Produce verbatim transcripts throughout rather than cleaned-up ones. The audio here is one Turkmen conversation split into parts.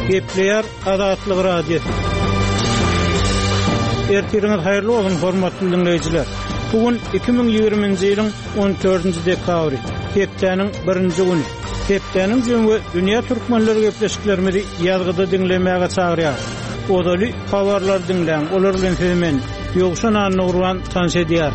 Gepleyer Adatlyk Radio. Ertiriniz hayırlı olsun hormatly dinleyijiler. Bugün iki bin ýygrimiňji ýylyň on dördünji dekabry, hepdeniň birinji güni. Hepdeniň jemgy dünýä türkmenleri gepleşiklerimizi ýazgyda dinlemäge çagyrýar. Odaly habarlar dinleň, olar bilen hemen ýogşan anyrwan tanş edýär.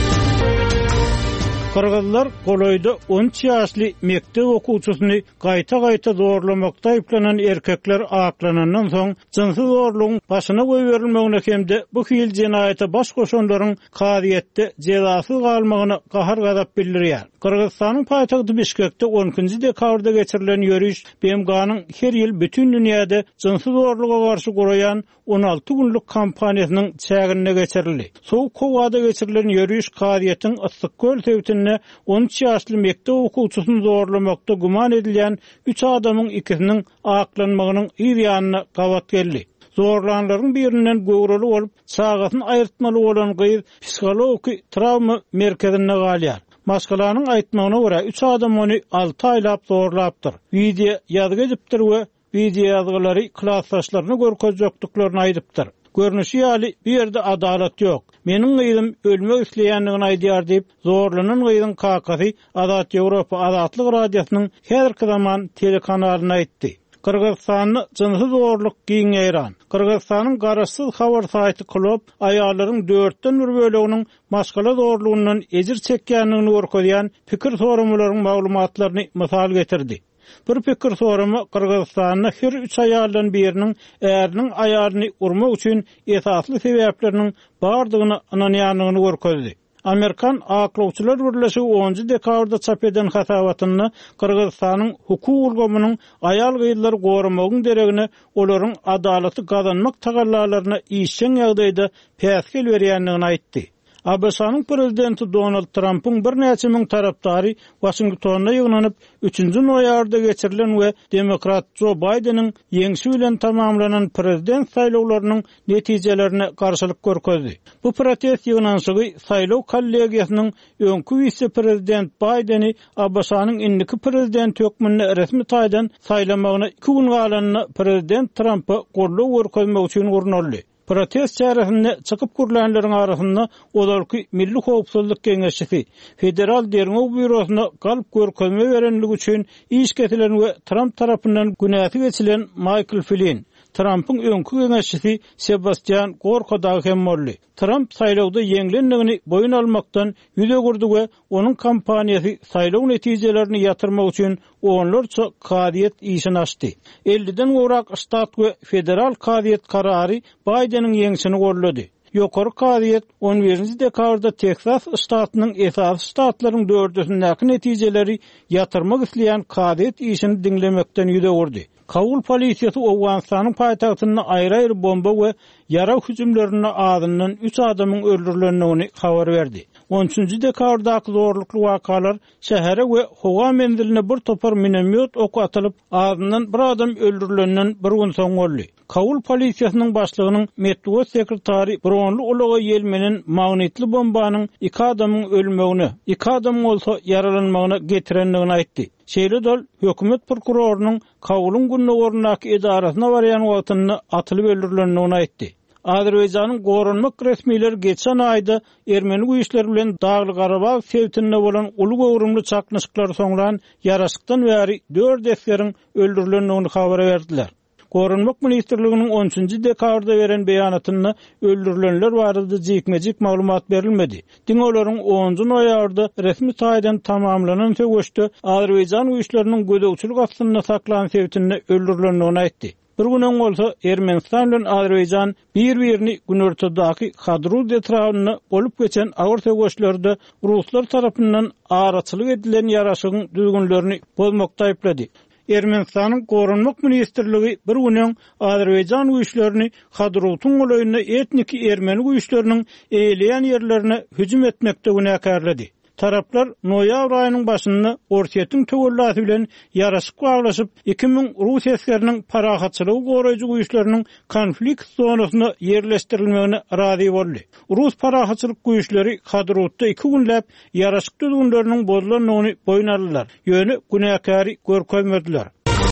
Kırgızlar Goloyda on üç ýaşly mektep okuwçysyny gaýta-gaýta zorlamakda ýüklenen erkekler aklanandan soň jynsy zorlugyň başyna goýberilmegine hemde bu hil jenaýata baş goşanlaryň kadyetde jezasy galmagyny gahar gadap bildirýär. Kırgızstanyň paýtagty Bişkekde on ikinji dekabrda geçirilen ýörüş B M G'nyň her ýyl bütün dünýäde jynsy zorluga garşy guraýan on alty günlük kampaniýasynyň çägine geçirildi. Soňky Kowada geçirilen ýörüş kadyetiň Yssyk-Göl tewtine on üç ýaşly mektep okuwçysyny zorlamakda guman edilýän üç adamyň ikisiniň aklanmagynyň ir ýanyna gawat geldi. Zorlanlaryň birinden göwreli bolup çagatyny aýyrtmaly bolan gyz psikologik travma merkezine galýar. Maşgalanyň aýtmagyna görä üç adam ony alty aýlap zorlapdyr. Video ýazgy edipdir we video ýazgylary klassdaşlaryna görkezjekdiklaryny aýdypdyr. Görnüşi ýaly bir ýerde adalet ýok. Meniň gyzym ölmek isleýändigini aýdýar diýip zorlanan gyzyň kakasy Adat Ýewropa Adatlyk radiosynyň häzirki zaman telekanalyna aýtdy. Kırgızstanyň jynsy zorluk giňeýran. Kırgızstanyň garaşsyz habar saýty Klop aýallaryň dörtten bir böleginiň maşgala zorlugundan ejir çekýändigini görkezýän pikir sorumlaryň maglumatlaryny mysal getirdi. Bir pikir sorumy Kırgızstanyň her üç aýaldan biriniň eriniň aýalyny urmak üçin esasly sebäpleriniň bardygyny ananýanlygyny görkezdi. Amerikan aklawçylar birleşigi onunji dekabrda çap eden hasabatyny Kırgızstanyň hukuk ulgamynyň aýal gyzlary goramagyň deregine olaryň adalaty gazanmak tagallalaryna işçen ýagdaýda päskel berýändigini aýtdy. A B S-nyň prezidenti Donald Trump'yň bir näçe miň tarapdary Washingtonda ýygnanyp üçünji noýabrda geçirilen we demokrat Joe Biden'in ýeňsi bilen tamamlanan prezident saýlawlarynyň netijelerini garşylyk görkezdi. Bu protest ýygnanşygy saýlaw kollegiýasynyň öňkü vice-prezident Biden'i A B S-nyň indiki prezident hökmüne resmi taýdan saýlamagyna iki gün galanyny prezident Trump'a gollaw görkezmek üçin gurnaldy. Protest çäresinde çykyp gürlänlerin arasynda olarky Milli Howpsuzlyk Geňeşigi, Federal Derňew Bürosyna galyp görkezme berenligi üçin iş ketilen we Trump tarapyndan günäti geçilen Michael Flynn, Trump'yň öňkü geňeşigi Sebastian Gorka hem boldy. Trump saýlawda ýeňlendigini boyun almakdan ýüze gurdy we onuň kampaniýasy saýlaw netijelerini ýatyrmak üçin onlarça kadyet işini açdy. elliden gowrak ştat we federal kadyet karary Biden'in ýeňsini gollady. Ýokary kadyet on birinji dekabrda Texas ştatynyň esas ştatlaryň dördündäki netijeleri ýatyrmak isleýän kadyet işini dinlemekden ýüze gurdy. Kabul polisiýasy Awganistanyň paýtagtyna aýry-aýry bomba we ýara hüjümlerine adyndan üç adamyň öldürilendigini habar berdi. on üçünji dekabrdaky zorlukly wakalar şähere we howa menziline bir topar minomyot oku atylyp adyndan bir adam öldürilenden bir gün soň boldy. Kabul polisiýasynyň başlygynyň medeniýet sekretary Bronly Ulaga ýelmenen magnitli bombanyň iki adamyň ölmegini, iki adam bolsa yaralanmagyna getirendigini aýtdy. Şeýle dol hökümet prokurorunyň Kabulun günnegorunaky edarasyna barýan wagtyny atylyp öldürilendigini aýtdy. Azerbaýjanyň goranmak resmiýleri geçen aýda Ermeni güýçleri bilen Dagly Garabag sewtinde bolan uly gowrumly çaknyşyklar soňlan ýaraşykdan bäri dört esgeriň öldürilendigini habar berdiler. Goranmak ministrliginiň on üçünji dekabrda beren beýanatyna öldürilenler barada jekmejik maglumat berilmedi. Diň olaryň onunji noýabrda resmi taýdan tamamlanan söwüşde Azerbaýjan güýçleriniň gödäwçilik astyna saklanan sewtinde öldürilendigini aýtdy. Bir günden bolsa Ermenistan bilen Azerbaýjan bir-birini günortadaky Hadruz etrawyny bolup geçen awar söwüşlerde Ruslar tarapyndan araçylyk edilen ýaraşygyň düzgünlerini bozmakda aýplady. Ermenistanyň Gorunmak ministrligi bir günden Azerbaýjan güýçlerini Hadrutyň goýunyna etnik Ermeni güýçleriniň eýleýän ýerlerine hüjüm etmekde günäkärledi. Taraplar noýabr aýynyň başynda Ortiýetiň töwelläsi bilen ýaraşyk baglaşyp iki ming Rus eskeriniň parahatçylygy goraýjy güýçleriniň konflikt zonasyna ýerleşdirilmegine razy boldy. Rus parahatçylyk güýçleri Hadrutda iki günläp ýaraşyk düzgünleriniň bozulanyny boyun aldylar. Ýöne günäkäri görkezmediler.